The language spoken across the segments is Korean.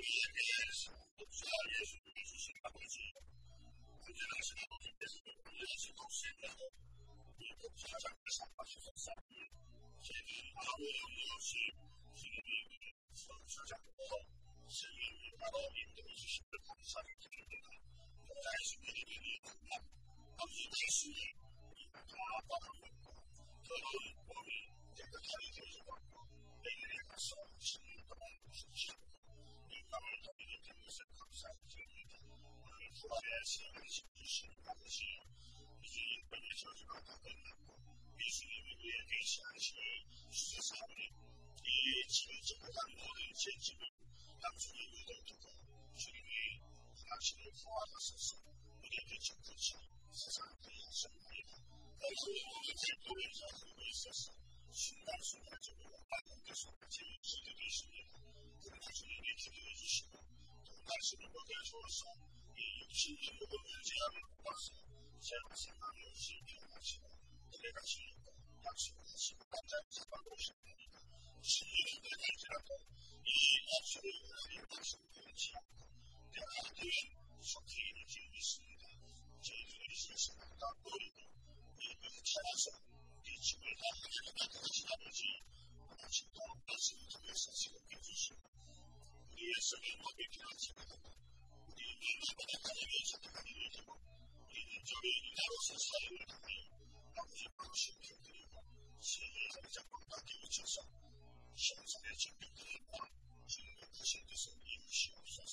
예수, 목사 예수님이 주신 아버지, 구원하신 아버지께서 구원하신 목사님께서 이 목사장을 삼하셨사오니 저희는 아무 염려 없이 주님이 성사장과 주님이 바로 인도해 주심을 감사를 드립니다. 예수님의 이름으로 아버지 예수님 다 아빠가 저는 몸이 깨끗하게 되어지고 내일에 가서 10년 동안 주시고 이 밤을 더미게 된 것을 감사드립니다. 오늘 부활의 시간을 주시는 아버지 이제 인권의 저주가 다 끝났고 예수님이 위에 계시하시니 수세사오니 이 지금까지 모든 죄짐을 당신의 의를 두고 주님이 당신을 구하셨소서 우리에게 적극치 세상을 약속합니다. 당신이 모든 죄도를 잡고 있어서 순간순간적으로 하나님께서 제일 기도되십니다. 그러나 주님이 기도해 주시고 또 당신을 먹여주어서 이 육신의 모든 문제함을 뽑아서 제가 생각이 없이 일어나시고 내가 주님과 약속하시고 남자를 잡아놓으십니다. 신령이 되지라도 이 약속을 위하여 당신을 배우지 않고 내가 하나님 속히 이루어지고 있습니다. 저희들이 실수한다 버리고 우리를 찾아서 이 집을 하나님께 가진 아버지 아버지도 말씀을 통해서 지금해 주시고 우리의 성의 법에 기록하시고 우리 인간마다 하나님의 선택하기를 되고 우리는 저의 인하로서 사역을 통하여 아버지 방식을 드리고 세계의 장작과 밖에 묻혀서 신성의 증명들과 주님의 구신 뜻을 이루시옵소서.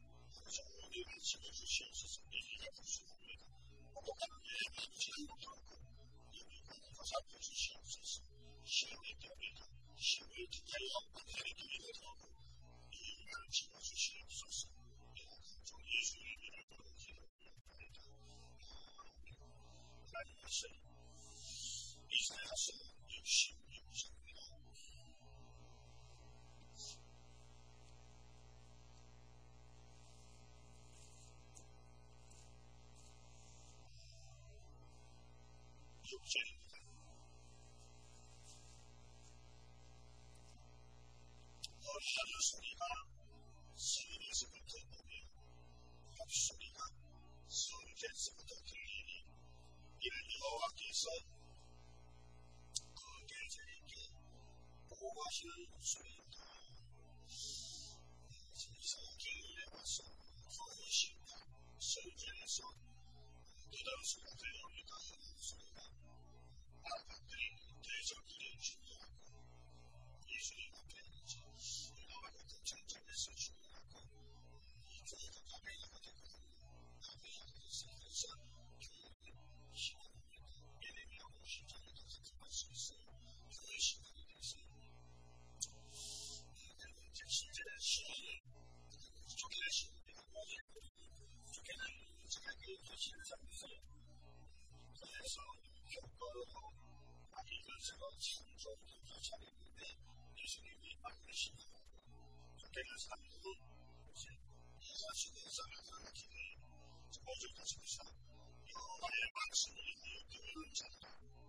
우리를 지켜주시옵소서. 얘기가 부수합니다. 행복한 예의 아버지를 못하고 여기가 살펴 주시옵소서. 시험에 들어오리라. 시험에 기다려 반사에 들리도록 이 인간을 지켜주시옵소서. 종 예수의 이름으로 기도합니다. 하나님께서 이스라엘에서 66장입니다. 육절입니다. 하늘 소리가 하늘에서부터 오며 목소리가 성전에서부터 들리니 이를 여호와께서 그 계절에게 보호하시는 목소리입니다. 성경에 와서 부르신다. 성전에서 그다음서가 들려옵니다. 하는 소리가 아파트리 대적들이 중요하고 예수님 앞에 나와 같은 정착에서 중요하고 이쪽에서 가베이가 되거든요. 가베이에서 그래서 교회는 시간입니다. 예레미야고 10장에 가서 들어갈 수 있어요. 교회 시간이 됐어요. 그리고 이제 실제 시간은 쫓겨날 시간입니다. 쫓겨날 제가 교회시는 사람이 있어요. 그래서 교과로 많이 이것으로 창조도 잘했는데 예수님이 만드시고 쫓겨난 사람들은 이제 예사시대에서 하나님의 오죽하셔서 여호와의 말씀을 위하여 교회를 찾다.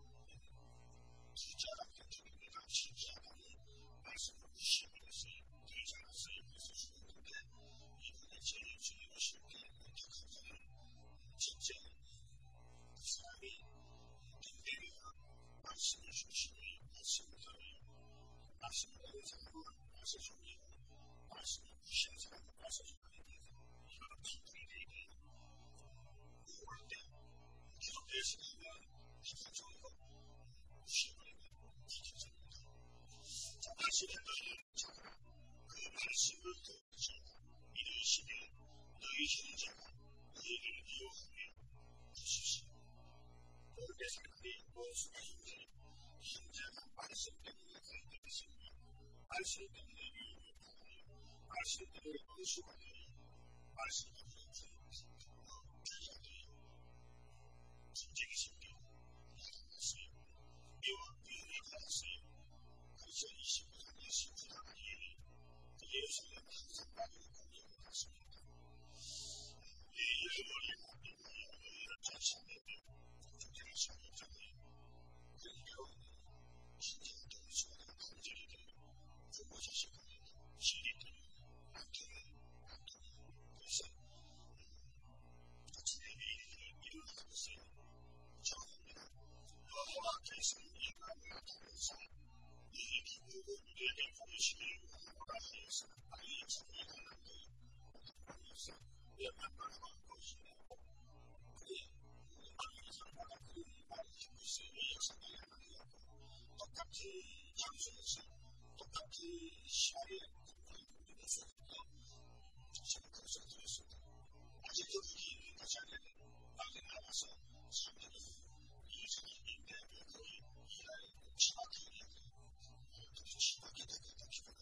진짜라고 주님이가 진짜라는 말씀을 시험해서 되잖아서 그래서 주는데 이번에 제일 주님을 쉽게 택하자는 진짜 사람이 내가 말씀을 주시니 말씀을 들어요. 말씀을 듣는 사람은 말씀 중이고 말씀을 무시하는 사람은 말씀 중이고 이런 분들이 되게 올 때 기독교의 신앙은 기독적이고 무시하는 기독적입니다. 자, 말씀을 너희는 그 말씀을 듣지 이르시되 너희 형제가 너희를 미워하며 주십시오. 모든 사람들이 모수가 형제 형제가 말씀 때문에 갈등했으며 말씀 때문에 유혹을 받으며 말씀 때문에 모수가 되며 말씀 때문에 주자되어 진정이십니다. 나갔어요. 미움이 받았어요. 그래서 29년 신부당한 예를 예수님은 항상 빠지고 공격을 했습니다. 예물이 만들고 예물을 자신에게 쫓겨날 수 없잖아요. 그러니까 신장도 수많은 관절이 되고 부모 자식은 실이 되고 안경이 是我大学是大一成立的那个医生，也慢慢的过去了。对，大一上大概可以把就是我也是那样的一个，我感觉上学的时候，我感觉校园这个是很高，这个可是这个是，而且这个你在下面，大学那个时候上那个医生应该也可以依赖其他科研。其他给他给他提供的，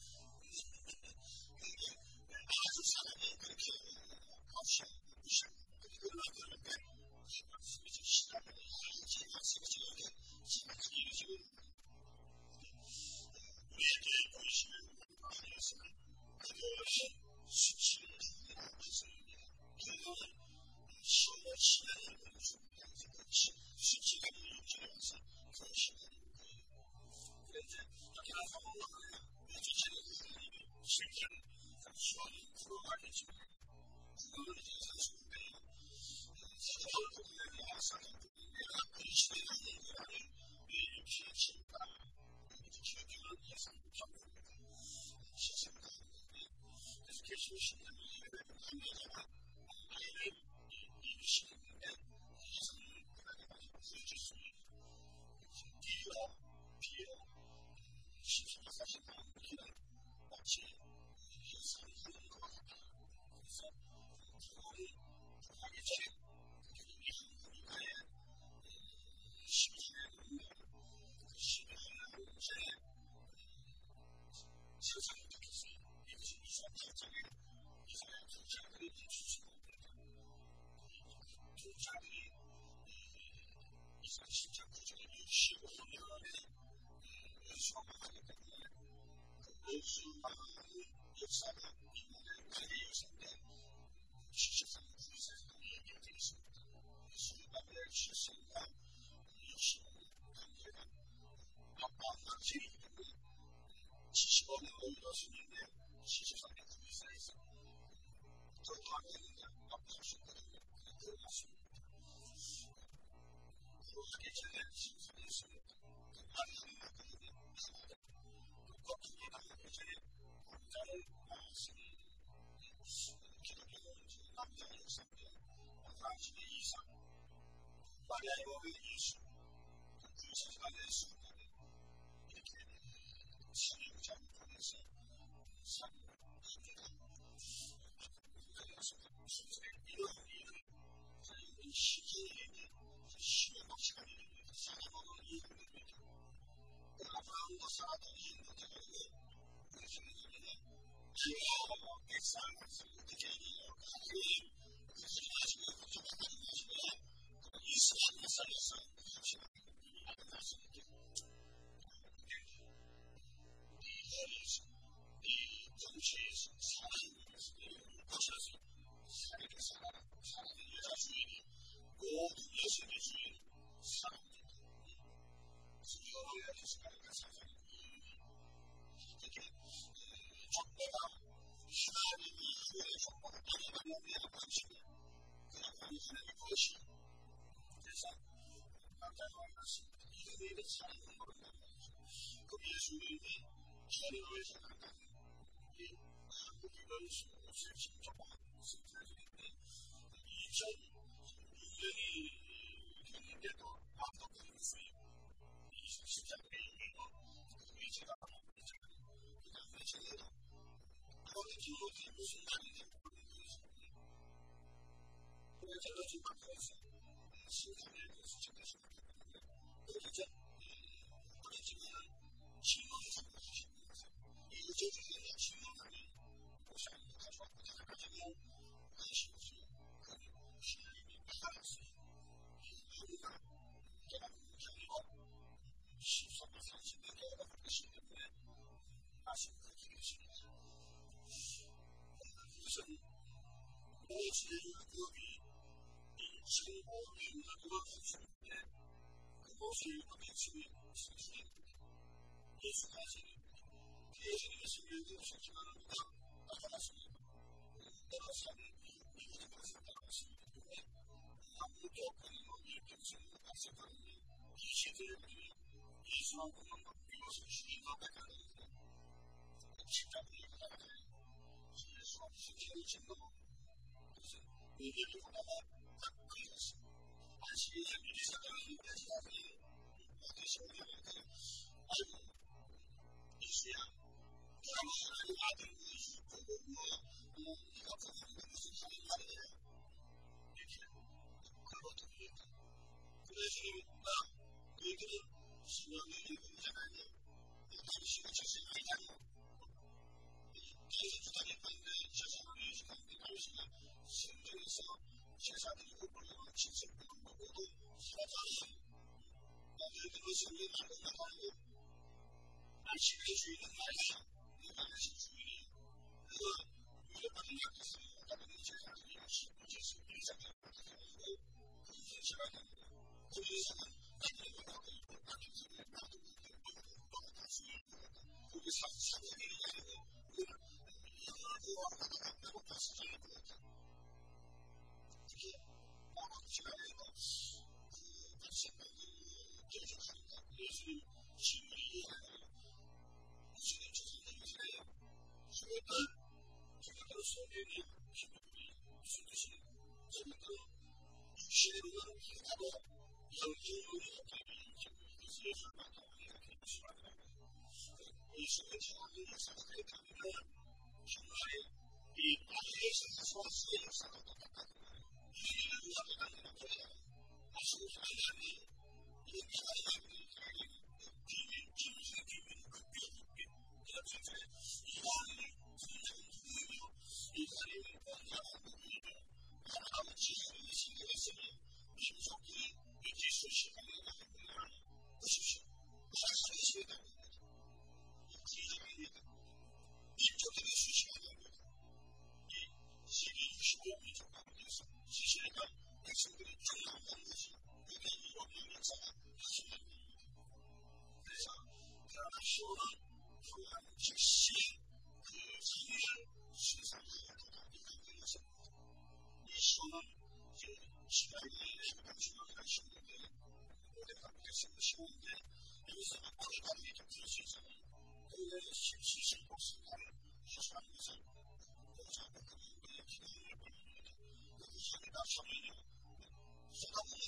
还是下来的这个考试不是这个那个人员，是不是其他的这个是不是有点其他的一些面对一些大学生，这个是就是这个社会企业的人数，这个是其他的有些人是可以是。大家好，我之前学生说说话的时候，有一些才是没有，其他的人上面可以是那种那里偏心的，确实也是他们是什么？就是这些是他们他们的话，还有一些人也是就是第一个。是什么发现到你的而且也是很多的是而且也很厉害是不是是不是这样市场就是也是你说的这个你想要做这样的一件事情就这样的你想是这样的这个是我们的说法这个都是有三个这个有三个事实上是有这个是是大概是三个也是感觉到把这一个70多年的20年的事实上面可以算一算这方面的不是可能的是我给这个是是按照那个过去的这些在是这个他们在上面30年以上，大家有个意识，就是大家是使用这样的是像是这个是这个一个世界需要到下面相当多的一个哪怕我啥东西都这个就是只要给三个字的建议可以就是还是有这么很多什么意思是三个字是吧？那是总体是差异是不是是那个啥也是属于国也是属于上是有的就是那个啥这个中国的是你会说我们没有关系的，可能会是一个是这是大家好是一个的差异特别属于是因为是那个一个是情况是在这里面医生愿意肯定这个花多可能是是这样的一个预计的非常非常的我的记录题目是哪里的我这个情况是这样的是这个是我的这我的这个情况是什么一个就是这个情况我想他说他这个还是可能是看是有一个这样一个是什么才是那个是那个那是可以是就是我是一个比生活比那个是我是一个比是也是开心也是也是也是这个大家是那个是一个是大家是他们做可能也就是还是可能一些这些也是比如说是一个大家的心脏不一样的，所以说是天气的，就是你的地方的话，它可以是，而且你的相当于在其他方面，我对小朋友的爱护，你是呀，他们还有阿丁的是中国，你要可能是他们那里的人，那天快乐同学，这个是啊，有一个是我们一个家人，他们是就是一家人。其实他们本来就相当于是他们的东西呢，是这个时候，线上的有不同其实不同的活动，是要发生，但是这个是没拿到那方面，而且根据人来讲，有的人是属于有的不同的是，他们线上的游戏，就是比赛的，可以是起来的，或者是他们的话可以不单纯是为了打赌，包括他属于或者上个月的那个。然后把时间给我看，就是包括其他的一个，他现在的就是很多也是心理的，现在就是一些所谓的这个都是给你心理甚至是这个一些人他的有给你就是说把他们也可以出来的，你是问题啊，你是可以看的，是吧？你把这些事情说是有啥的，你如果不能做到，那是不是很难的？因为你还要地域的变，这个就是意大利非常重要，意大利国家很重要，然后他们其实一些这个事情，民族的以及说是他们的很重要，不是说，还是一些的，其实你做这个事情的。其实我们就搞的是，其实呢，也是为了中央的东西，有点以我们的啥，是的，为啥？他说了，说这些其实市场上的一个东西，你说呢？就其他的什么东西还是我的他们是不是我们有什么国家的一种体系上，其实都是他们市场上。上面的，说到我们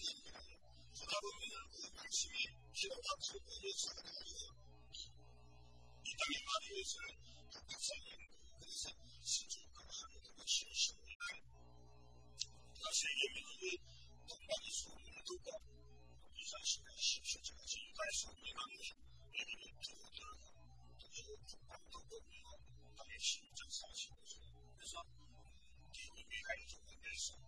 是他中国的这个意大利嘛，也是上面是这个很多的形式的，那些也没有同样的说明都搞，第三是这个是应该是没那么没那么多的，就是都没有，他也是正常性的，就是说，第一个没开始应该是。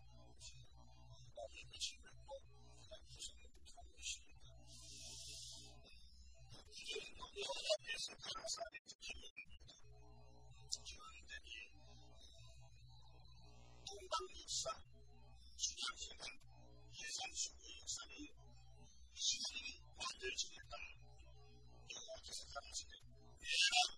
上，实际上现在也算是为上面实际反对这个大，就是他们这个也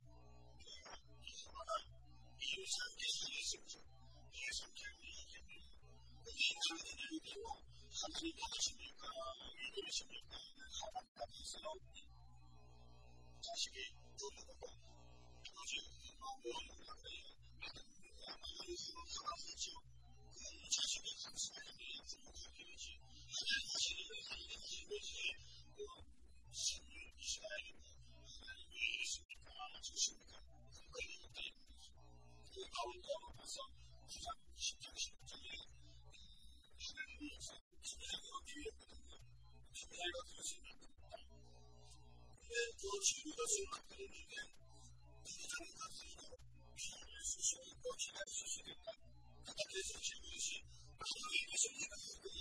有产业是也是不是，也是这样的一点，因为这个有点往，他们有的是那个，有的是那个，好吧，他们是要这些做的话，都是我有那个，有很多很久。这是个很自然的一种关系，现在这些人他们是那些是是爱的，也是就是那个很可以的，所以他们马上就像是这样，是那个意思，是那个音乐不同的，是那个就是那个，因为过去的是那个里面，是这个是一个是属于过去的是这个。他这些是游戏，而且也是一个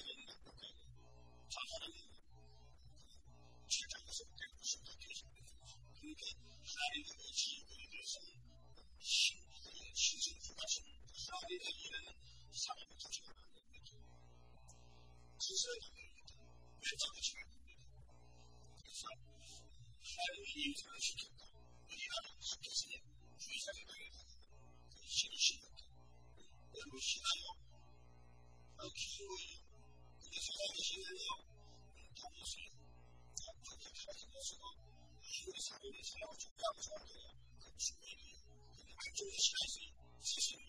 常常的是这个是这个是这个因为还有一个是一个是新的其实主要是上面的一人上面的这个其实原则的这个是还有一个是这个不一样的是这些所以在这个信息有其他是也是在一些他们是就是他这个时候，因为上面的资料就这样说的，很出名的， 안쪽에서 시간이 세상에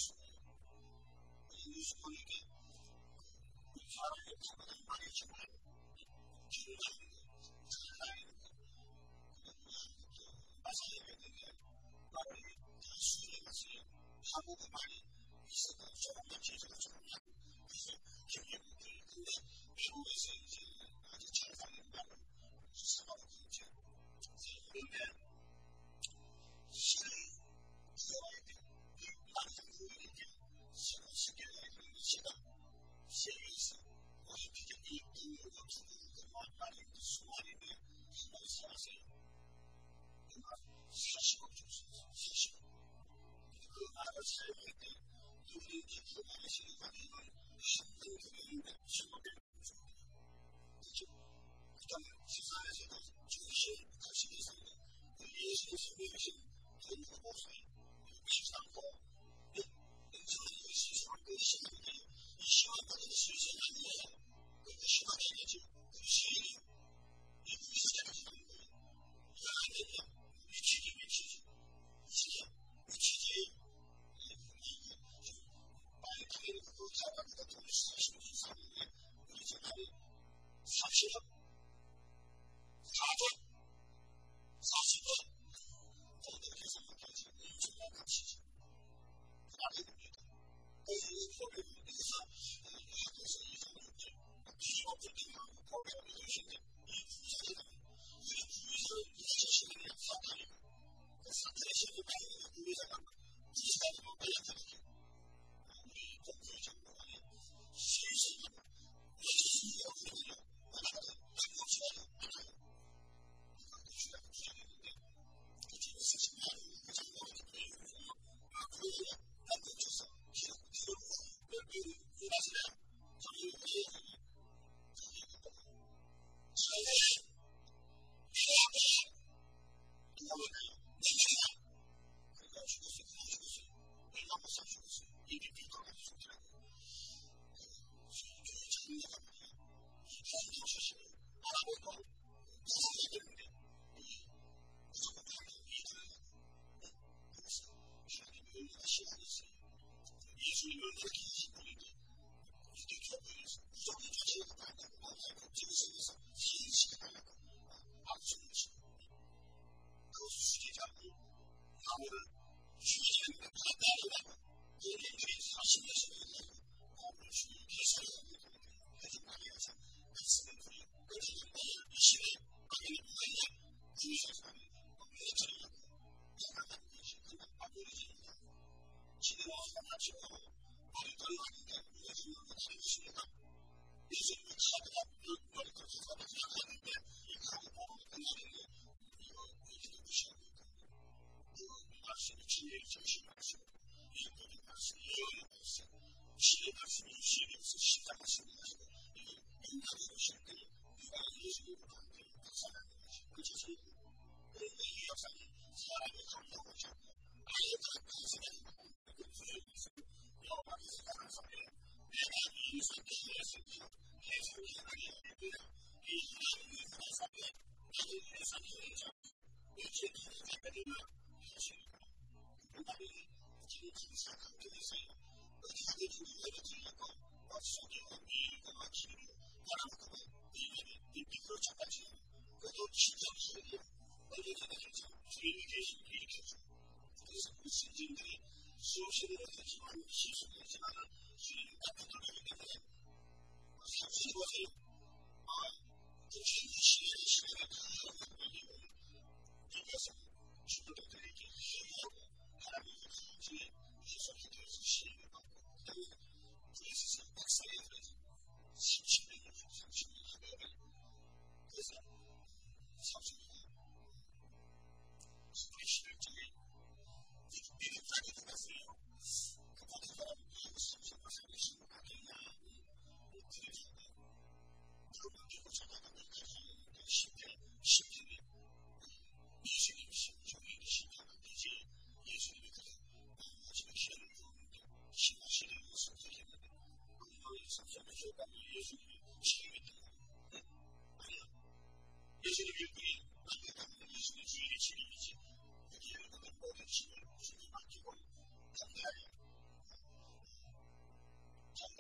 예수님에게 사람의 가만히 말해주고 기도하는 잘하는 마사에게 말을 수행에 가서 하고가 많이 있어서 조금만 기회가 조금만 그래서 경험이 근데 미국에서 이제 아주 잘하는 말을 사과하고 이제 그런데 시간이 기어야 돼. 많은 분들에게 세계에 있는 시간 세계에서 어떻게 이 부모가 두고 많이 수많은데 한번 살았어요. 그만 40억 줬어요. 40억. 그 나라 살고 있때 누구든지 그 안에 생각하면 한번 그랬는데 10억을 줍니다. 그렇죠? 그 다음에 세상에서도 정신 가시기 위해서는 그 예수의 생명이신 돈으로 보세요. 시상고 인생의 시상고 시간이 이 시간까지 실생이 아니에요. 그 시간이 아니지. 그 시간이 이 시간이 하는 거예요. 이 안에는 위치지. 시간, 위치지. 많이 당연히 그 사람보다 돈 40년 이상인데 우리 집안이 30원, 4원, 40원 정도 계산하지. 엄청난 값이지. 아닙니다. 법에 의해서 학교에서 이상했죠. 기업을 통하고 법에 의해서인데 이 부자들은 우리 주위에서 이해서 시간이 사탄이고 그 사탄의 시간이 많이 있는 우리에서는 부자들은 빨리 하게 우리 공부의 장로관이 실시간 예수님이 없으면 나라가 한국시간이 많아요. 그러니까 주자가 부자였는데 그 집에 사실 많은 그 장로관이 배우고 그러면 한국 조사 기록을 왜 일하시나요? 저희 회장이 저희 회장이 누가 만나요? 내가 그러니까 죽었어요. 그냥 죽었어요. 얼마 못 사 죽었어요. 이게 비도가 죽더라고요. 저희 장로가 말이에요. 한국 출신을 알아보고 무슨 얘기인데 무조건 가면 이해를 그래서 하나님 얼마나 시간이 있어요. 예수님을 그렇게 하시는데 이게 교회에서 무조건 자신을 받는 거예요. 정신에서 희생시켜 달라고 악수를 치고 그 수제자를 나무를 주의하는데 받아달라고 본인들이 40년씩 일하고 오늘 주의 계산하고 해서 말이어서 말씀을 드려 그래서 이 시대에 당연히 뭐냐 주의해서 하는 회차리라고 생각하는 것이 그냥 아버지입니다. 지내와 상하치고 머리털이 아닌데 예수님을 다니십니다. 예수님을 카드가 머리털 사람이 하는데 이 카드 보고 끝나는데 이거 이렇게 무시하고 있거든요. 그 말씀이 진리의 정신 말씀 이 모든 말씀이 예언의 말씀 시의 말씀이 유시에서 시작 말씀이 하시고 이게 인간이 오실 때 누가 예수님을 받는 역사라는 것이 그것이 그런데 이 역사는 사람의 감동을 잡고 아예 그 생각이 여호와께서 가라사대 내가 이 선지에 했으며 해석이 하나님이라 이 하나님의 가라사대 나는 해석이 혼자 이제 나는 자들이나 하시니라 그날이 지금 진사 강경에서요 자들이 이해를 들리고 속이고 미일과 막히고 바람고 이 미끄러 착하지 그것도 진짜 기억이야 너희들은 항상 주인이 계신 일으켜줘 그래서 그 신진들이 수없이는 하지만 실수하지만 주님 같은 노력이 때문에 상식이 보세요. 그 시간에 다 걸리고 이것은 주도들에게 회의하고 하나님의 강지에 해석이 되어서 시행을 받고 그다음에 그래서 박사에 들어서 30년을 30년 하면 그래서 30년 스페셜적인 미국까지 들어갔어요. 그 모든 사람이 30% 신고하겠냐 그래서 그러면 미국 찾아가기까지 10년이 예수님 종이 신앙을 되지 예수님이 그래 마지막 시간을 주었는데 신화 시대를 선택했는데 그거의 선택의 효과를 예수님이 책임했던 거예요. 아니요. 예수님 일꾼이 만들어가는 예수님 주인의 책임이지 그게 여러분의 모든 힘을 주님 맡겨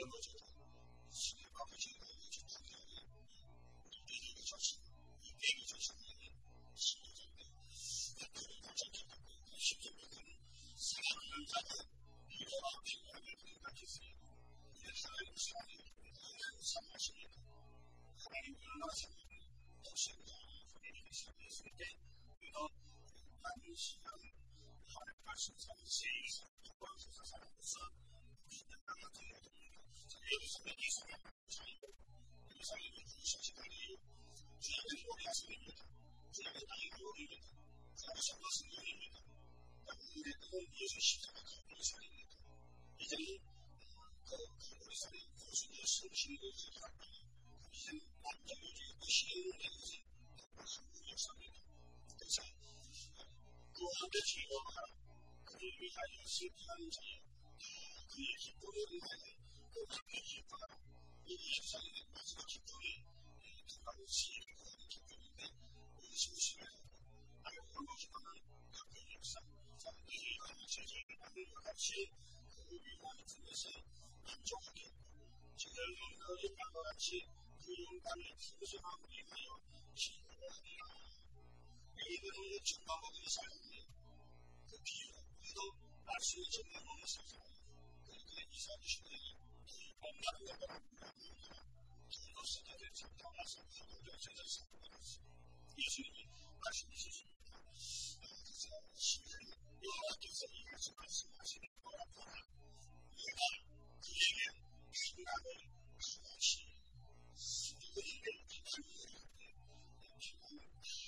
어제도 시계 바쁘시고 전통적인 우리에게 조심, 이에게 조심하는 시계인데 그를 발전했고 시계는 사랑하는 자가 미래와 평안을 생각했어요. 하나님 사랑이 하나님 사랑하십니다. 하나님 얼마나 사랑하는 것인가 우리에게 생각했을 때 이런 많은 시간 하나님 말씀상 세계에서 동방에서 살아서 믿는 나가 되어야 됩니다. 예루살렘 이스라엘 자이고 예루살렘은 주신 시간이에요. 주님은 우리 하시입니다. 주님은 나의 요리입니다. 주님은 성것은 요리입니다. 우리의 뜻은 예수 십자가 가는 시간입니다. 이제는 우리 사람이 구수의 성신을 회개합니다. 이제는 완전 요리의 신을 내리지 한국 역사입니다. 그래서 구원의 지혜와 그를 위하여 슬퍼하는 자여 그의 기쁨을 위하여 그 앞에 기뻐하라. 이 예루살렘의 마지막 기쁨이 정말 지혜를 구하는 기쁨인데 우리 심심해 나를 홀로지만은 각의 역사 이 제자를 받는 것 같이 그 위험을 통해서 만족하게 지혜를 너희 바와 같이 그 영광을 풍성함을 위하여 기뻐하리라. 이들은 정방법의 삶이 그 비유 우리도 말씀이 정방법의 삶 그러니까 이사주시는 엄마를 내가 저희도 세대를 잡다와서 한국의 제자를 삼고있어 예수님이 말씀이십니다. 그래서 신들이 여호와께서 이 말씀하시는 거라 보라 내가 그에게 평강을 주었지 그에게 기쁨을 평강을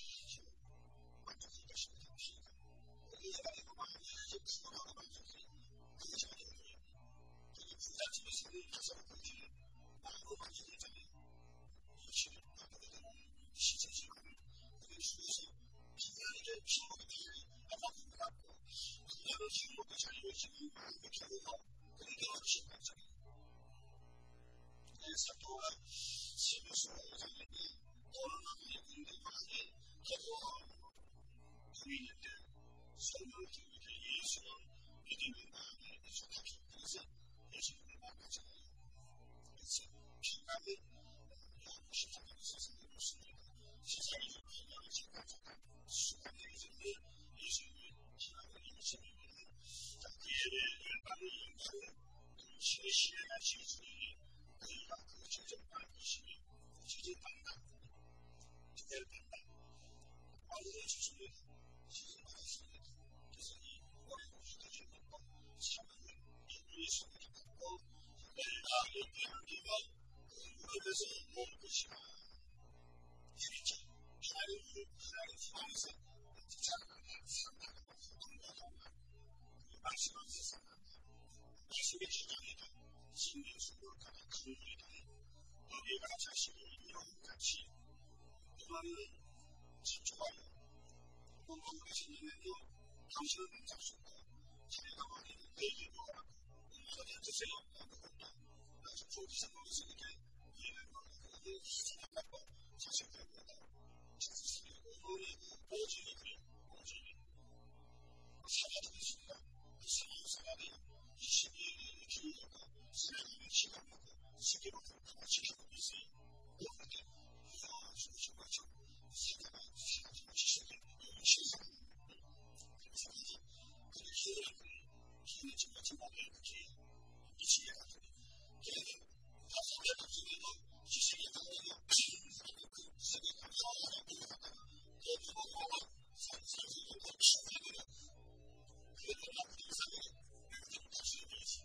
만족할 것입니다. 내가 이거 많이 부러워하고 만족해 그것이 아니에요. 부잣집에서는 가사를 보지 마음으로 만족했잖아요. 예수를 바꾸게 되는 시체지만 그의 주에서 기회에게 행복이 되니 아마도 받고 그녀는 행복이 잘 이루어지는 마음의 결과가 그에게 얻으신 거잖아요. 사도가 세계수가 오장인데 어른하게 군대 많이 해도 부인인데 성령을 통해 예수는 믿음의 마음에 익숙하게 그래서 예수님을 만나잖아요. 그래서 평강은 영원시장에 세상에 없습니다. 세상에 평강을 생각하다 수많은 이전에 예수님을 희망을 인식하는 그의 열방의 영광을 신의 시대가 지어주니 그가 그 제정한 이심이 제정한다. 특별한다. 아무도 주십니다. 시즌받았습니다. 그래서 이 어려운 시대를 갖고 사망을 인류의 손을 갖고 내가 얘기하는 게가 그에서 모을 것이라. 진짜 하나님 기반에서 자라나는 산다는 것을 공부하다 말씀은 세상한다. 말씀의 주장이다. 신명수를 가다 그물이다. 너희가 자신을 영같이 그만은 참 좋아요. 공부하시는데도 당신은 잡수고 자기가 말하는 내 입으로 하라고 얼마나 드세요. 아무것도 나서 조기사 먹었으니까 이해를 말하고 그게 희생한다고 자식들보다 자식들이 오늘이고 오직이고 오직이 사과도 있습니다. 그 사과들이 22일을 기울이고 사랑하는 시간 먹고 세계로 지켜보고 있어요. 그런데 정말 좀 사과가 사라지는 지식이 신선한 그래서 그게 희를 정말 정확하게 그렇게 이치게 하더니 걔는 다 사회가 중에도 지식이 당연히 그 세계가 영원하게 올라가다가 거기 보고 산소가 충분히 그래도 나쁜 이상에 이렇게 다시 되지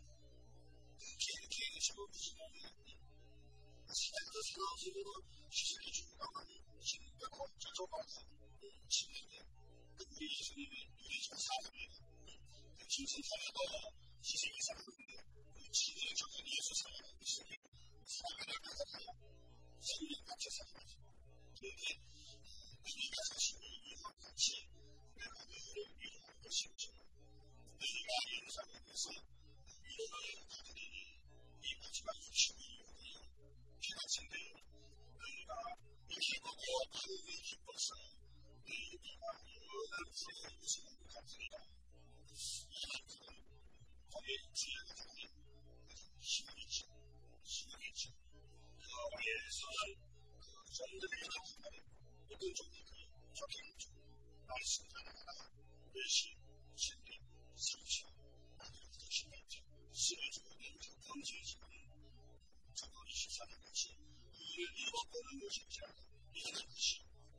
그렇게 지금 무슨 말이야 시간도 생각으로 시간이 중요한 지금도 저조하고 지금인데 우리 예수님이 우리 좀 사람이에요. 진짜 사람도 희생이 사람인데 지금의 정말 예수 사람은 예수님 사람을 가져가요. 성령 같이 살아가죠. 그런데 우리가 자신을 위한 같이 내가 너희를 위한 것이죠. 너희가 예루살렘에서 위로를 받으리니 이 마지막 60일이거든요. 피난생들요. 너희가 이렇게 보고 하늘이 기뻐서 너희가 영원한 지혜의 우승을 갚으리라. 이만큼 거기에 지혜가 가는 힘이 있죠. 시작했죠. 여기에서는 정들이 나타나는 어떤 종이 적혀있죠. 말씀 하나하나 외식, 진리, 성취, 나누는 것이 있죠. 쓰여지고 내면서 번지지만 저거 24년 같이 이를 잃어버리는 것이지 않고 이해하는 것이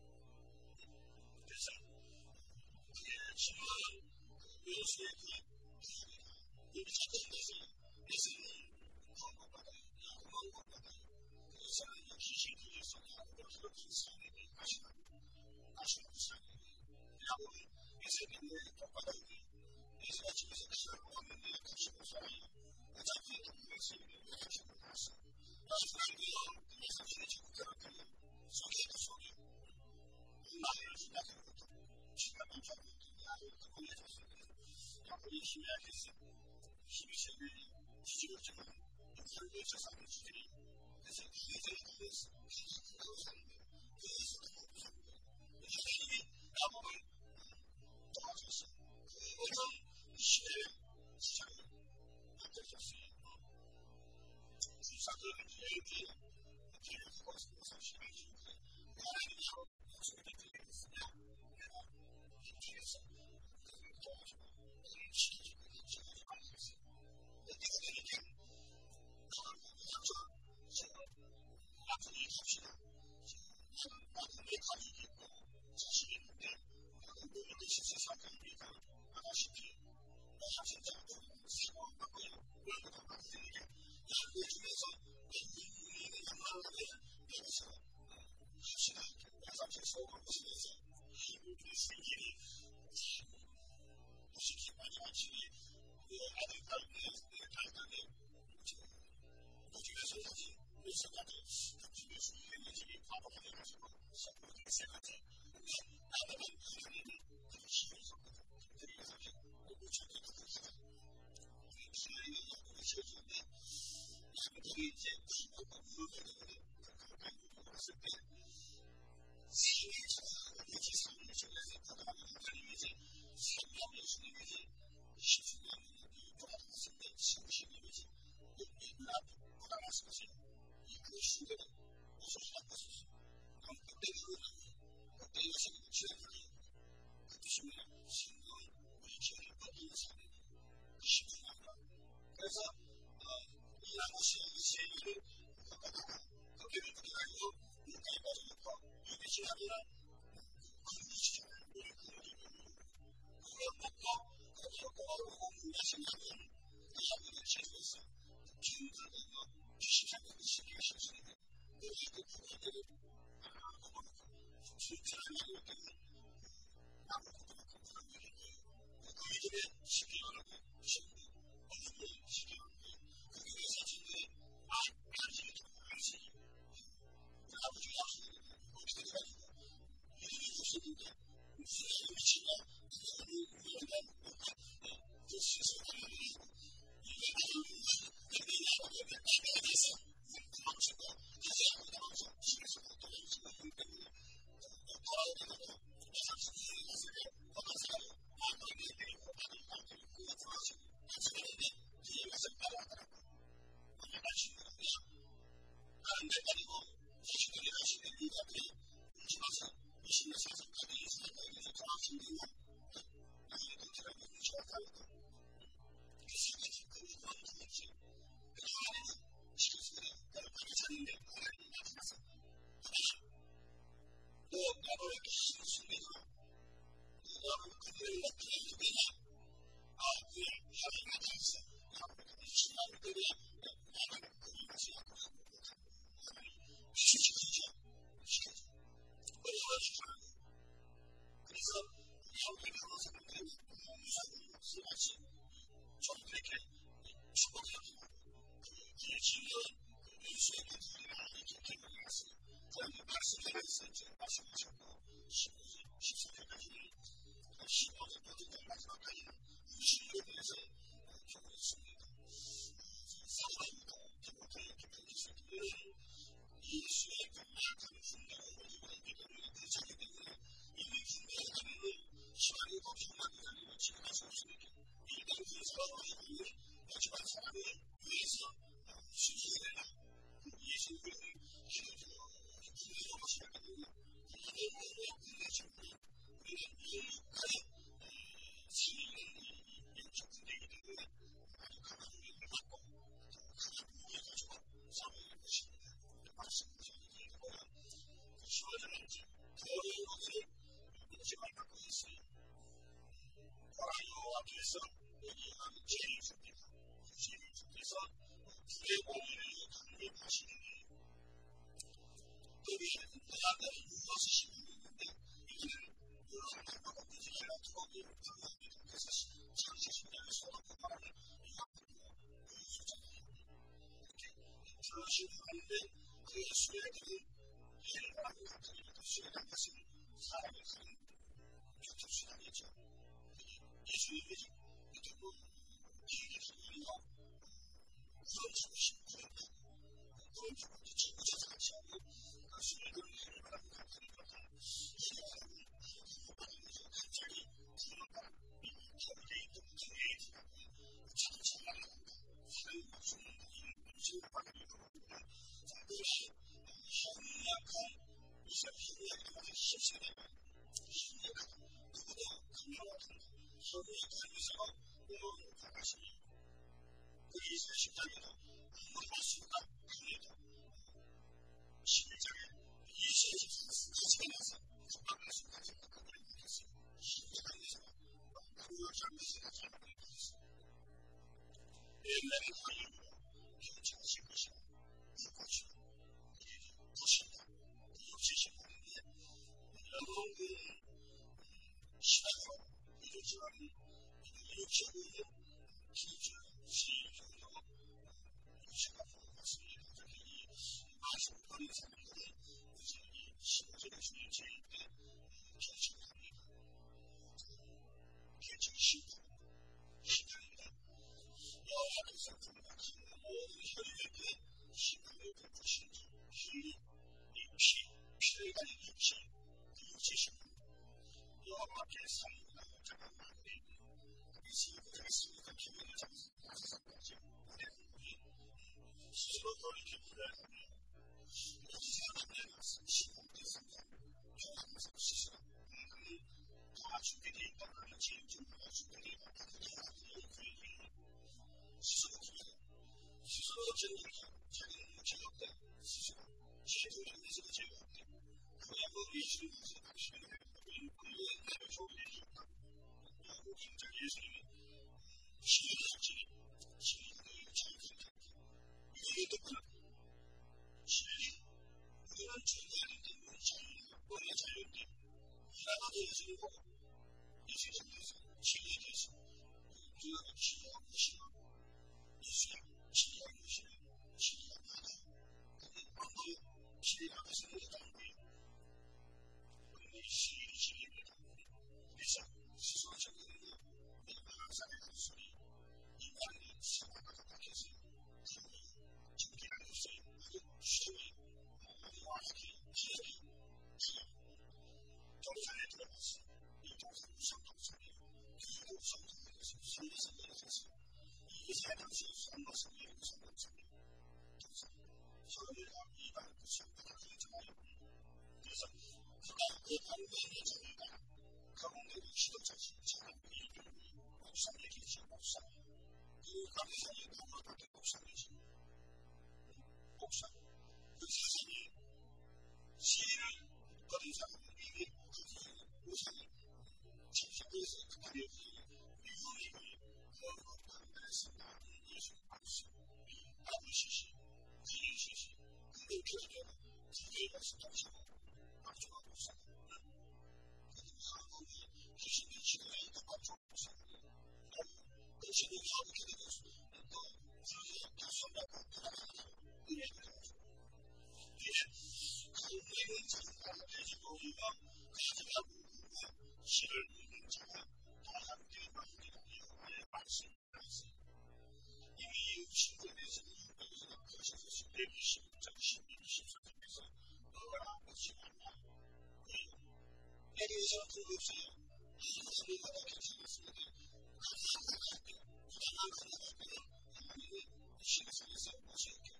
그래서 그게 지금 요새의 이미 찾은 것을 예수님이 건강받아요. 건강받아요. 그래서 기신교에서 야구를 그렇게 사람에게 아시는 사람에게 야구를 예수님의 건강받아요. 예수가 집에서 기사를 왔는데 같이 못 살아요. 어차피 예수님이 왜 같이 못 살았어? 나중에 예수님이 지금처럼 속에도 속에 말을 생각하는 것도 시간 멈춰도 야구를 건강해줬어요. 야구를 열심히 하겠어요. 12세기 지지국적인 인간의 저상의 지들이 그래서 기회전에 걸려서 가장 사는데 그래서 너무 무섭고 하나님이 야곱을 도와줘서 그 어려운 시대의 시장을 만들었어요. 주사들은 여행기에 길을 걷고 있어서 시간이 주는데 하나님이 약속을 드리겠습니다. 내가 힘주겠어. 그를 도와주고 그를 지켜주고 지켜주고 하겠어요. 이렇게 앞으로 얘기합시다. 나는 내 가족이 있고 자식이 있는데 나는 모든 세상 사람이니까 아다시피 나 진짜로 사고하고 월급을 받으니까 야구 중에서 인문이 양말하게 여기서 합시다. 양삼실 소금 보시면서 이분들의 생길이 무식히 많이 마치니 아들 딸들의 무지개서 사진 몇시간을 당신의 수익의 집이 과거가 돼가지고 선물을 생각해 나가면 하나님을 그런 시간이 있었거든. 그래서 너무 좋게 가득하다. 기회에 야구를 지어주는데 양들이 이제 하고 물어가는데 가까이 물어갔을 때 생일 자산을 이제 3일 전에서 받아가는 하나님이지 3년 예수님이지 10년이지 받아갔는데 성신님이지 나보다 말씀하신 그 시대는 무슨 시작했었어. 그럼 그때 그때 예수님을 지어버려요. 그 뜻이면 신경을 우리 죄를 버리는 사람이 쉽지 않아. 그래서 이 나무시의 세계를 바꿔다가 그 교회를 가지고 물가에 빠져놓고 입에 지나면 그릇이잖아요. 우리 그릇이면 그걸 먹고 거기서 물마시냐면 그 향기를 제조했어. 기운들고 주시자는 시기가 실수인데 너희도 그거를 먹어놓고 진짜를 먹을 때는 나무도 먹고 그런 얘기인데 그 이름에 시기하라고 신부 어둠을 시기하는 거예요. 그게 왜 사진들이 안식이 좀 안식이 아버지가 약속을 어떻게 돼가지고 이름이 없었는데 무슨 미치냐 이거를 뭔가 그 시선을 이게 근데 야곱에게 기회가 됐어. 도망치고 다시 야곱이 나와서 집에서 도망치고 때문에 돌아오더라도 사실은 갔을 때 어떤 사람이 야곱에게 데리고 아들 데리고 들어가지고 같이 가는데 뒤에 가서 따라가더라고. 그게 마치는 거야. 나는 내 딸이고 자식들이 자식의 네가 그래 움직여서 20년 사성까지 이스라엘에서 돌아가신다고 나중에 동체라고 유치하다고 그래서 그게 원통이지. 하나님은 시켰으니 여러분이 찾는데 하나님이 나타나서 너 나를 기시는 순간으로 너를 그들을 어떻게 해주느냐 그의 하나님 나타났어. 여러분이 신앙을 때려 나는 그의 것이 약속하고 하나님 시키시죠. 어려워 주시는 그래서 여기 가로서는 너무 무서운 것을 마치 좀 이렇게 축복하고 그의 지혜는 예수의 그들이나 이렇게 기록했어요. 그런 말씀하면서 지금 말씀하셨고 14절까지는 15절 모든 걸 마지막까지는 유시에 대해서 적고 있습니다. 사랑과 기록을 이렇게 펼쳤을 때는 예수의 그 약한 분명한 모든 기도를 대처하기 때문에 이미 분명하기는 시간이 걱정하기 아니고 지금 할 수 없으니까 일단 그 사람을 하고 있는 마지막 사람을 위해서 主義的なイエスに人々の国の柱が人間の国の人に人間から水面に直でいる科学によると科学によるとサムの死んだパスの人にいるのが少女のうち東洋の一番確実にこれを明けさジェリーズ그래서 부대공인을 강력히 하시는 거기에는 나라가 무엇을 심고 있는데 이거는 여러 사람하고 문제가 들어오고 방향이 그래서 장시 신경을 써놓고 말하는 이 학부모가 보여주잖아요. 이렇게 조심하는데 그 수혜들은 일반하고 같으니까 그 수혜란 것은 사람을 가는 교통수단이죠. 예수님이 그리고 기계적으로 그런 중심으로 그런 중심으로 친구 찾아가지 않고 수익을 해결하는 것들이니까 해결하는 것들이 갑자기 그런가 경제에 있던 경제에 들어가고 자동차가 나간다 사람이 맞추는 문제를 받으려고 하는데 그것이 현약한 현약한 실세대가 현약한 누구도 강력한 현약한 공무원 가가시니 그 이스라엘 십장에도 공부할 수 있다. 그래도 11장에 이스라엘 십장에서 금방할 수 있다. 그걸 못했어요. 십장에서 그걸 잘못해서 잘못 못했어요. 옛날에 하나님으로 경청하신 것이고 그것이 것이다. 역시신 분인데 여러분 시간으로 이루어지는 이루어지는 기준 시행으로 유치가 보았습니다. 특히 이 마신거리 사람들은 이 신적인 주의체일 때 결정합니다. 결정 신고 시간입니다. 여하께서 분명히 모든 혈액에 신앙을 베푸신 주 혈이 피를 가진 육체 그 육체 신고 여하께 삶과 자가 만들고 그리스도가 기분을 잡았었지. 우리 스스로 돌이켜 불안하며 여기서 만나서 시공됐습니다. 교환해서 스스로 다 준비되어 있다는 진정으로 준비되어 있다는 스스로 기분 스스로 전쟁이야. 자기는 죄가 없다. 스스로 죄를 내서 죄가 없다. 그야말로 예수님께서 당신에게 그의 나를 소개해 주었다. 진짜 예수님이 신뢰하지 신뢰를 잘못했다. 이게 똑같아. 신뢰. 우리는 존재하는데 우리 자유인가? 우리가 자유인데 하나도 예수님 보고 예수님께서 신뢰에 대해서 우리가 신뢰하고 계시고 예수님 신뢰하고 계시는 신뢰가 많아요. 근데 아무도 신뢰하고 계시는 게 아니고요. 우리 신뢰이 신뢰입니다. 그래서 스스로 적용하는 항상의 소리 인간이 생각하다 밖에서 감히 정기라는 것을 수정이 와하기 기억이 동산에 들어가서 이 동산 우상동산이에요. 그 우상동산에서 살려서 내려가서 이 사람에서 산마성이에요. 우상동산이에요. 동산 서울과 이방 그 상관한 굉장해요. 그래서 그 방법의 자리가 가운데 지도자지 사람들이 목상이지 목상 그 남산이 동물밖에 목상이지 목상 그 세상이 시를 거린 사람들이 그 우상이 진짜에서 그들이 유언이 그것을 나는 예수 박수 아버지시 지혜시시 근데 그들은 지혜가 스톱하고 박수가 목상 하나님이 주시는 지혜에 박수 목상 당신이 어떻게 되겠어? 너 주의 다섯나고 돌아가는 은혜를 가지고 이제 그 은혜를 장사를 해주고 우리가 가져가고 우리가 실을 믿는 자가 다 함께 만들어 여호와의 말씀을 이미 신전에서 여기서 거기서 120장 12절에서 너가 아버지 만나 내려서 불렀어요. 하나님이 나가 괜찮았습니다. 하나님이 하나님이 하나님이 신성에서 오셨기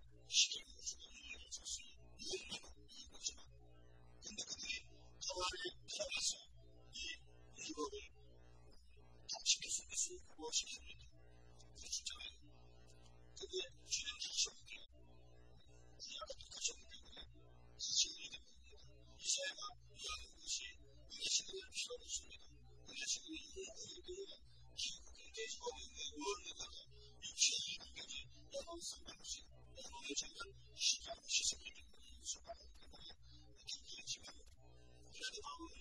평안에 들어가서 이 이거를 시킬 수 있고 시킵니다. 그렇잖아요. 그게 주님 하셨는데 이 아까도 하셨는데 지침이 됩니다. 이사야가 이해하는 것이 은혜식을 필요로 있습니다. 은혜식은 이후에도 기국경제적인 의원에다가 육체의 능력이 여러 상관없이 여러분의 정말 시선이 있는 수많은 때문에 기대지만 그래도 마음은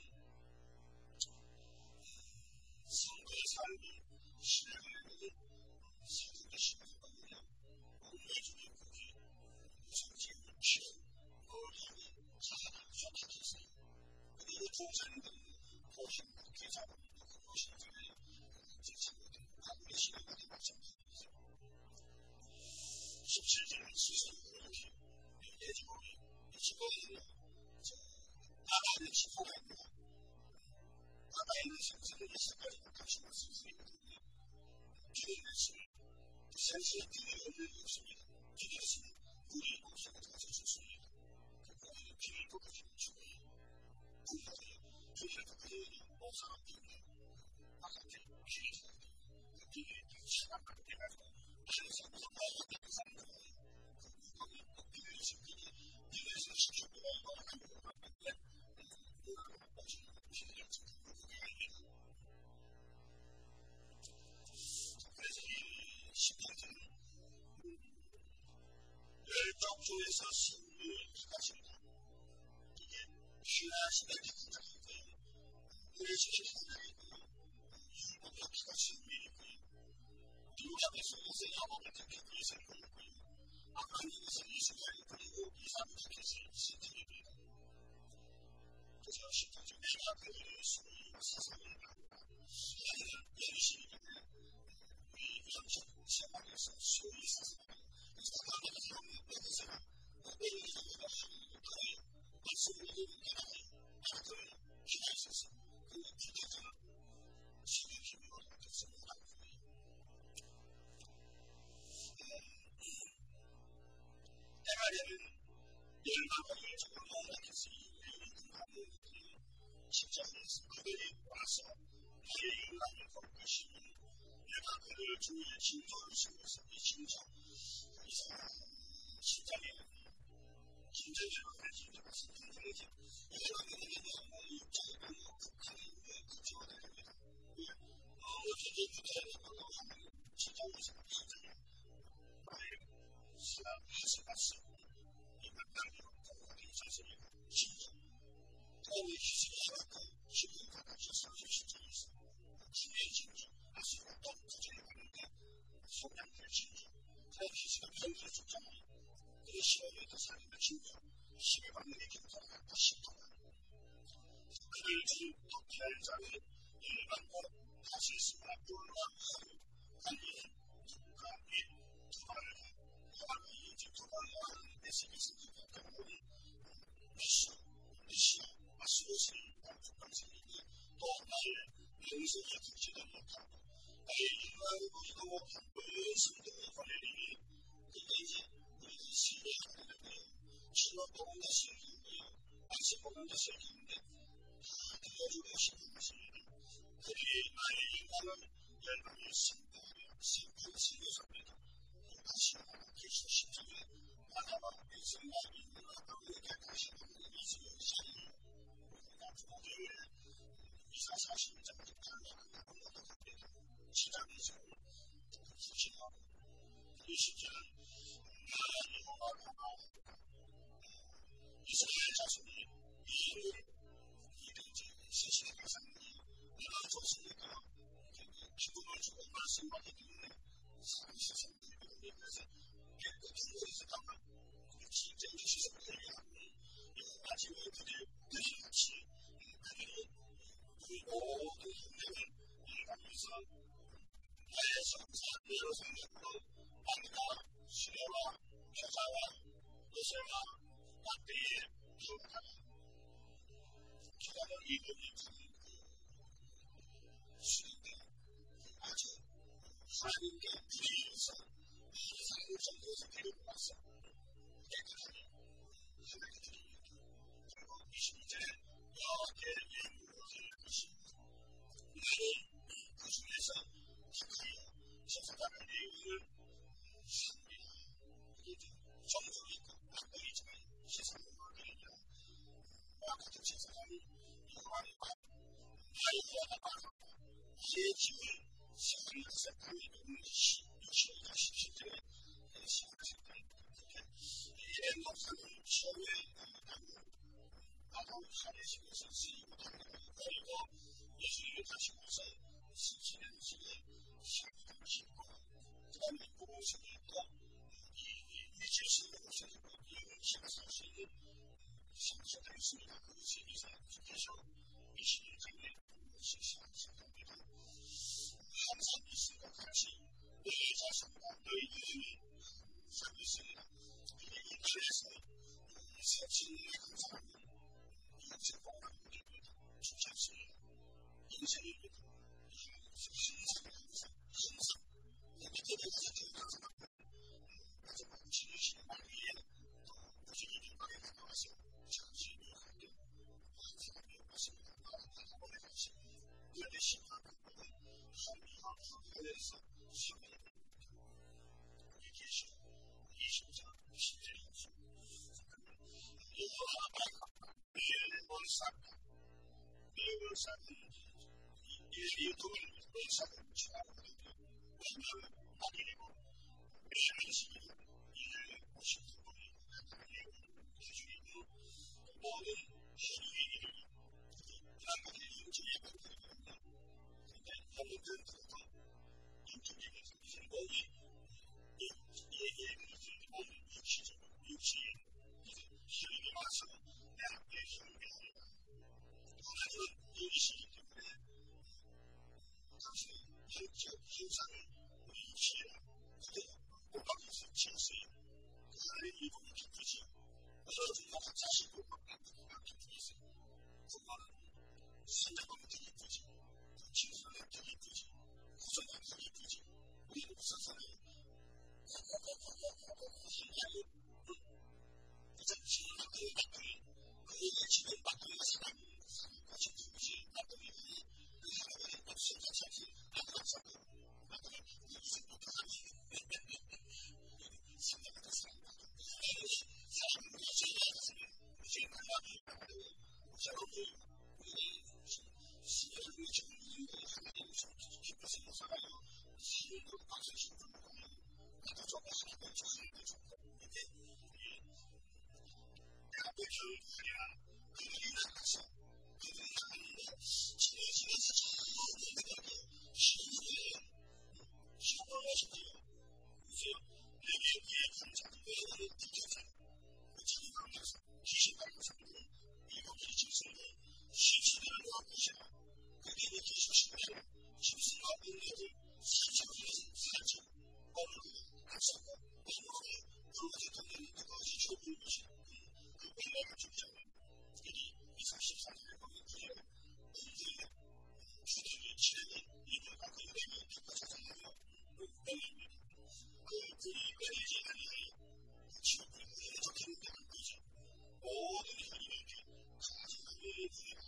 성도의 삶이 신앙을 사진의 신앙을 받으며 공유해주는 그게 성지의 피로 머리에 자살을 선택했어요. 그리고 종사님은 더 행복해 잡아먹는 그것이 이전에 제친구들 아무리 신앙과도 마찬가지입니다. 17절은 수선으로 이렇게 예지목이 지도에는 바다에 지도가 있고 바다에 있는 생선을 이스까지 같이 말씀 드리거든요. 기도했으면 생선의 비밀이 없는 게 없습니다. 기도했으면 물이 없어서 가서 죽습니다. 그거는 비밀 poka지는 죽어요. 공부하세요. 비밀 poka지는 모사가 비밀 바깥에 비밀이 있어요. 그 비밀이 시간 밖에 가서 항상 나와야 그 사람들은 그 물건이 그 비밀이 있으면 비밀에서 시켜보고 하는 거 같은데 뭐라고 빠지는 비밀이 없으면 그게 아닙니다. 그래서 이 10년째는 열정조에서 승리를 기가십니다. 이게 신하시간이 긴장이고요. 의뢰시간이 긴장이고요. 유목의 기가 승리이고요. 미국에서 요새 영업을 택해서 이사를 걸렸고요. 아프리카에서 이스라엘 그리고 이사를 택해서 신들입니다. 그래서 10년째 내가 그들의 수를 사상을 하고 하는 열심히는 우리 영적 생활에서 수의 사상을 그래서 나가는 사람은 여기서는 내일 이상으로 하는 거예요. 말씀을 읽으면 하나님을 기도할 수 있어요. 그 기도가 신의 힘으로 됐으면 하는 거예요. 대가리는 열방과 열정을 농락해서 이후에 인간을 십자가에서 그들이 와서 나의 인간을 볼 것이니 내가 그를 주의 징조를 심어서 이 징조 십자가에 김정일을 가지고 말씀드린 거죠. 내가 그에게 너무 육체에 너무 극한의 극지가 됩니다. 어떻게 유대인을 하는 지정에서 이전에 나의 하시마스 이만 나를 공부하기 자신이 징조 처음에 희생하고 힘을 받아주셔서 십자가에서 주의 징조 아시고 또 구절을 받는데 성량의 징조 희생을 편들어 줬잖아요. 그 시험에도 살인의 징조 힘을 받는 게 경사가 다 싶어요. 그를 주는 독해할 자를 일반과 다시스와 불만하고 관리는 국가 및 두발을 하고 이제 두발을 하는 내세계 생기가 경우는 미시오 아수로스를 북방생이니 또 나의 영생에 듣지도 못하고 나의 인간을 보지도 못한 성등의 권리니 그게 이제 우리 시대에 하는데요. 신호복음과 실기인데요. 말씀복음과 실기인데 다 들려주고 싶은 것입니다. 그리에 나의 인간은 열방에 승부하며 생존시교사입니다. 다시 하나 계시오 10절에 나라와 백성과 인류가 그에게 다시 하는 이스라엘 시대에 부모교회 2440장 발명한다고 노력합니다. 시장에서 수신하고 이 시절은 이스라엘 자손이 이제 세시대 가상이 내가 좋습니까? 기쁨을 주고 말씀하기 때문에 사람이 세상을 그래서 깨끗한 곳에서 가면 진짜 시선을 해결하고 마지막에 그들이 같이 그들이 우리 모든 인생을 일하면서 나의 성사대로 생각으로 왕과 시내와 표사와 요새와 앞뒤에 기억하라. 기다는 이분이 수인데 아주 하나님께 비리에서 이 세상을 정도에서 데리고 와서 깨끗하게 하나님께 드립니다. 그리고 22절에 여호와께 예물을 드립니다. 나는 그 중에서 택하여 제사장의 예물을 정복이 있고 악덕이지만 세상을 드리냐 같은 제사장이 여호와의 여호와가 말하고 제 집을 세상에 세상에 있는 60일이나 17일에 시작했을 때 이런 목사는 처음에 나도 사례식에서 쓰이고 그리고 예수님을 다시고서 신신의 집에 시작을 짓고 그 다음에 부모성이 또 유지수의 목사님과 이용을 지나서 할 수 있는 상처가 있습니다. 그것이 이사께서 20년 전에 시작합니다. 항상 있음과 같이 너희 자손과 너희 이름이 살고 있습니다. 이 나라에서 세친의 한 사람은 인생복을 누립니다. 좋지 않습니다. 인생입니다. 항상 밑에 내가서 태어난 사람은 마지막 지으시는 날 위에 무지개를 말에 나와서 잠시 유혹하게 한 사람이 왔습니다. 나라보내 같이 너의 심판을 보고 하루와 하루에서 시험을 합니다. 여기 계시오. 20장 10절이죠. 여호와가 매월 쌓다. 매월 쌓는 예리동을 쌓는 지나거든요. 왜냐하면 아니고 매월 시기는 이를 50분이 기준이고 모든 해류의 이름이 한국의 인증에 받거든요. 근데 한국은 그것도 인증에서 무슨 몸이 몸 육신이 힘이 와서 내 앞에 힘이 하리라. 하나님은 영이시기 때문에 당신의 영적 현상을 우리 육신이라 오가면서 지었어요. 그 하나님 이름이 기쁘지. 여러분과 자식도 바꾸기가 기쁘겠어요. 그거는 선자가 되게 기쁘지. 친구가 되게 기쁘지. 구성가 되게 기쁘지. 우리는 무슨 사람이 신기하고 그저 친구가 되게 바꾸니 그에게 지금 바꾸기가 사람이 것이 누구지? 바꾸기 그 사람의 없을 같이 하지. 아무나 사고 아무나 무슨 못하니 선자가 사람 바꾸기 사람은 무지에 가서는 무지에 만나기 우리는 신경을 지금 이유가 하나님 깊어서 못 살아요. 신경을 박수 신경을 보면 나도 저거 하나님 저하나님 저거 이게 내 앞에 교육하랴 그들이 나가서 그들이 나가는데 지내서 저들에게 신경을 하시고요. 그래서 내게 위에 감사하는 외에는 뒤져서 자기 가운데서 귀신 받는 사람들은 일곱 기침수인데 십수를 놓아보시라. 그들이 기십시면 십수와 은혜를 살짝 어머니 안쓰고 어머니 그렇게 되는 그것이 좋은 것이 그 은혜를 주자면 그들이 24년에 거기 그의 은혜에 주님이 지내는 이들과 그 은혜를 듣고 자상하며 은혜입니다. 그들이 은혜지 아니하여 지옥의 은혜에 적히는 데는 그지 모든 하나님에게 가진 은혜의 은혜가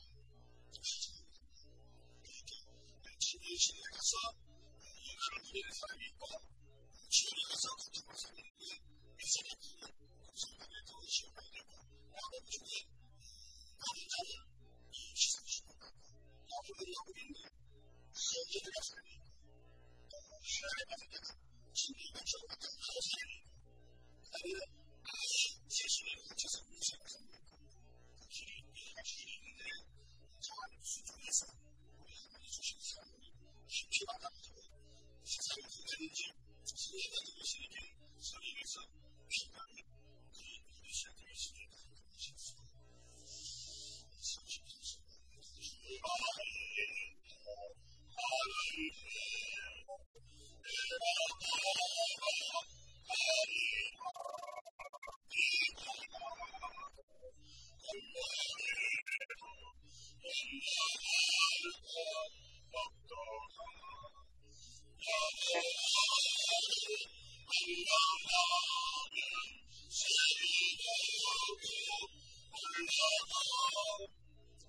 지혜에 가서 인간을 누리는 사람이 있고 지혜에 가서 고통을 사는 일생의 부분 공성방에서 시험을 내고 나는 중에 나는 자는 이 시상식을 받고 나무를 하고 있는 하나님의 사람이 있고 또 하나님의 받은 자가 진리가 저와 같은 하나님의 사람이 있고 나는 아예 세상에 갇혀서 무서운 사람이 있고 그 길이 이해가 길이 있는데 저한 수중에서 우리 하나님 주신 사람이 쉽지 않아가지고 세상에 누구든지 지혜가 누구시에게 성령에서 피가는 그의 이르셔야 있으니까 그것이 있습니다. 30분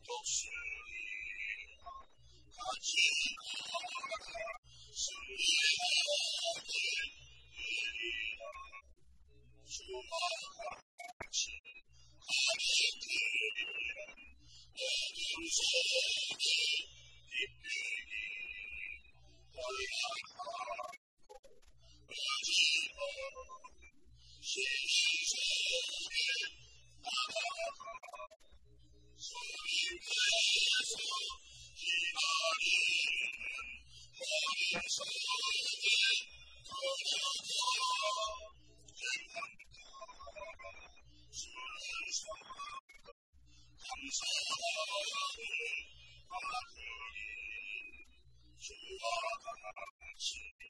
독수리와 같이 걸어라 승리하게 되리라 주와 같이 하게 되리라 어둠 속에 빛들이 활약하고 어지러운 시선에 나아가 주님께서 기다리는 모든 속에 걸어가 행복하라 주는 사랑 감사함을 받으리 주와 같이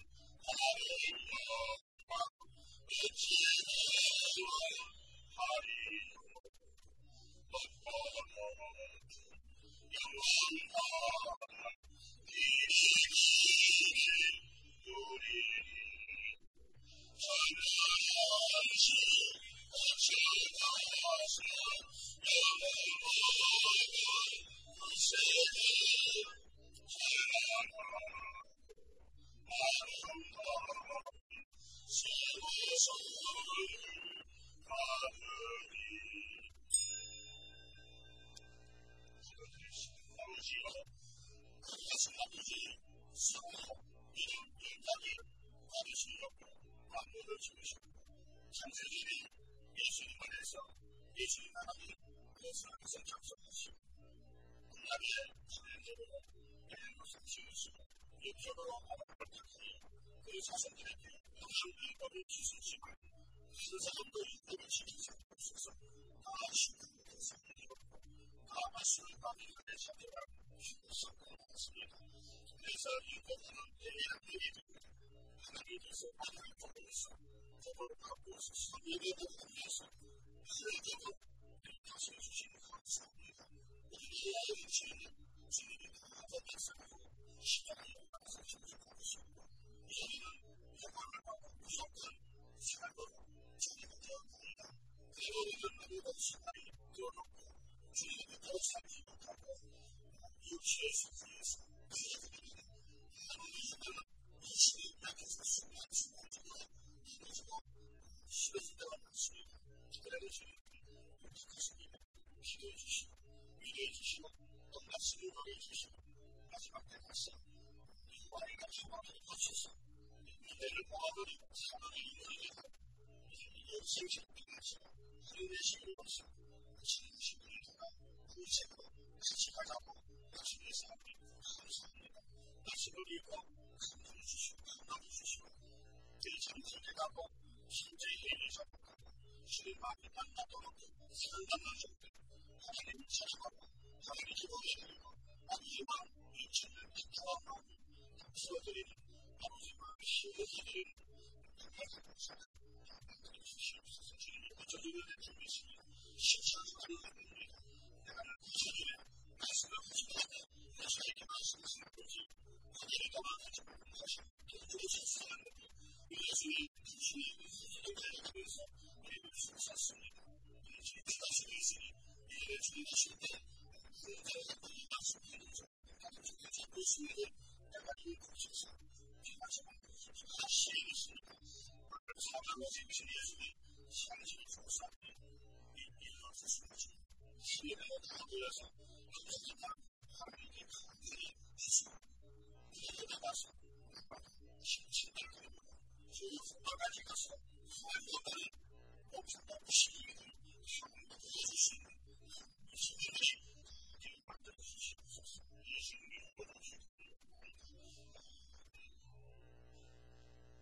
하리라 어찌하여 하리요 높아놓은 영원한 이름을 누리리 하늘시 어쩌가서 영원한 세계 살아라 아름다운 세상을 가느니 아버지여 그것은 아버지 성으로 이런 인간이 받으시려고 만물을 지으셨고 창세기에 예수님 안에서 예수님 하나님 그것을 안에서 작성하시고 군락의 하늘대로 여행으로 지으시고 육적으로 하나님을 택하여 그 자손들에게 영원 율법을 주시지만 한 사람도 율법을 지키지 않으셔서 다 신앙의 대상을 이뤘고 다 말씀을 받으려는 자들을 신성을 받았습니다. 그래서 율법은 예외한 일입니다. 하나님께서 만약에 복음에서 복을 받고 성령의 복음에서 하나님께서 다시 주시니 감사합니다. 우리의 죄는 주님이 다 받았으므로 시간을 받아서 힘주고 있습니다. 우리는 영광을 받고 무조건 살고 주님을 되어갑니다. 대부분은 우리가 시간이 되어놓고 주님을 더 살지 못하고 육체의 세상에서 그들은 하나님은 이신이 약해서 순간 죽어지고 이루어지고 싫어질 때가 많습니다. 그래도 주님은 부탁하십니다. 기도해 주시고 위로해 주시고 또 말씀을 보내주시고 마지막 때 가서 인과의 감사함을 거쳐서 미래를 모아버리고 사명의 인물에게 영생신 끝나시고 하늘의 신을 거쳐 주님 신분을 통한 구세로 같이 가자고 말씀을 사오니 감사합니다. 말씀을 읽고 감동을 주시고 감동을 주시고 저희 정성에 가고 신제의 힘을 잡고 주님 마음을 만나도록 사랑받는 종들 하나님을 찾아가고 하나님을 기도해드리고 아버지의 마음 육체를 기도한 마음을 감수어드리는 아버지의 마음을 힘내드리는 영광의 감사를 만들어 주시옵소서. 주님이 구조주를 내주시니 신천수가를 내립니다. 내가는 구조주에 말씀을 구조하되 여자에게 말씀하시는 거지 하늘에 도망하지 말고 하시는 그들의 신사하는 것 예수의 주님의 이름을 알려가면서 우리를 주셨습니다. 우리 주님 주가시고 있으니 이를 주님하실 때 내가 갖고 이 말씀을 나도 주께 잡고 있으니 내가 이 곳에서 피하지 말고 하시에 있으니까 사랑하신 주님 예수님 상징을 주옵사오니 이 일을 주시옵소서. 하늘에 나아들어서 하나님과 하나님께 간절히 주시고 이에 나가서 신친을 그리고 주의 후가까지 가서 하나님과의 목숨과 시기를 향하게 해줄 수 있는